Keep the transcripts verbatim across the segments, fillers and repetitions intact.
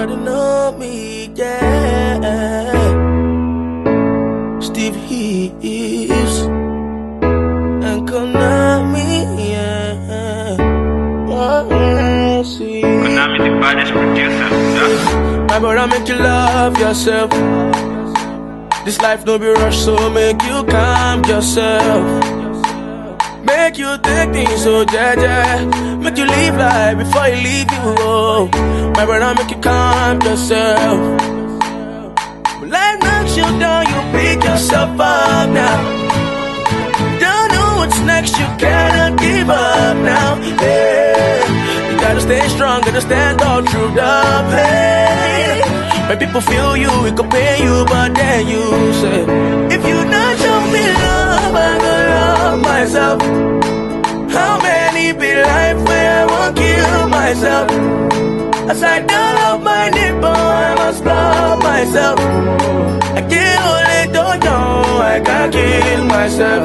already know me, yeah. Steve Heaves and Konami, yeah. Oh, see. Konami, the baddest producer. My brother, make you love yourself. This life no be rush, so make you calm yourself. Make you take things so jaja. Make you live life before you leave you. Oh, my brother, make you calm yourself. When life knocks you down, you pick yourself up now. Don't know what's next, you cannot give up now. Hey, you gotta stay strong, gotta stand all through the pain. When people feel you, it could pay you, but then you say, if you not show me love, I gonna love myself. How many be life where I won't kill myself? As I don't love my neighbor, I must love myself. I can't hold it, don't know, I can't kill myself.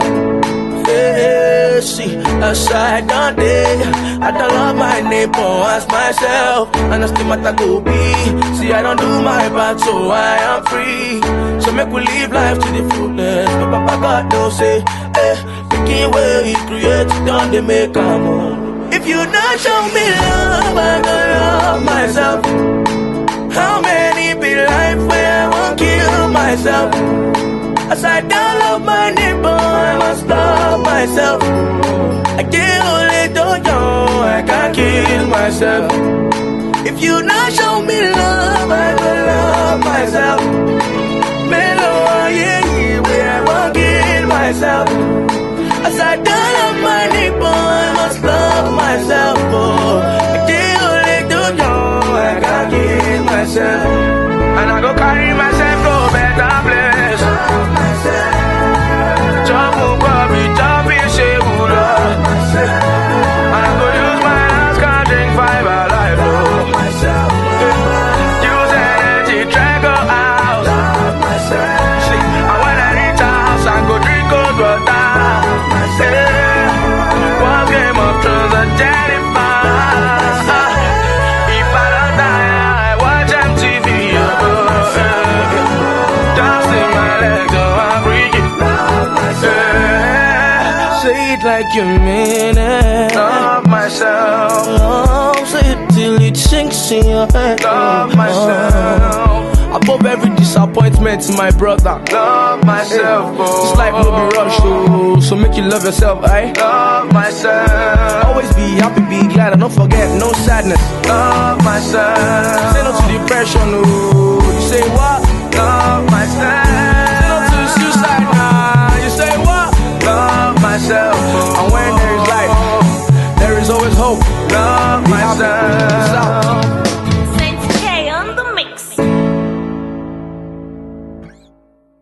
Yeah, see, as I don't day, I don't love my neighbor as myself. And I still matter go be. See, I don't do my part, so I am free. So make we live life to the fullest. But Papa God don't say, eh, picking where he created, don't they make a move. If you not show me love, I gonna love myself. How many be life where I won't kill myself? As I don't love my neighbor, I must love myself. I can't hold it, don't know, I can't kill myself. If you not show me love, I will love myself. Mellow, yeah, yeah, where I won't kill myself. As I don't love my neighbor, I must love myself. Oh, I can't hold it, don't know, I can't kill myself. And I go carry myself to a better place. Jump on Bobby, jump in Shebura. And I go use my last card, drink five alive. Use energy, drink go out. And when I reach a house, I go drink cold water. One Game of Thrones and Jennifer. If I don't die, I watch M T V. Dancing my legs, oh, I'm freaking. Say it like you mean it. Love myself. Oh, say it till it sinks in your head. Love myself. Above every disappointment, my brother. Love myself. Oh. This life no be rushed, oh, so make you love yourself, eh? Love myself. Always be happy, be glad, and don't forget, no sadness. Love myself. Say no to depression, oh. You say what?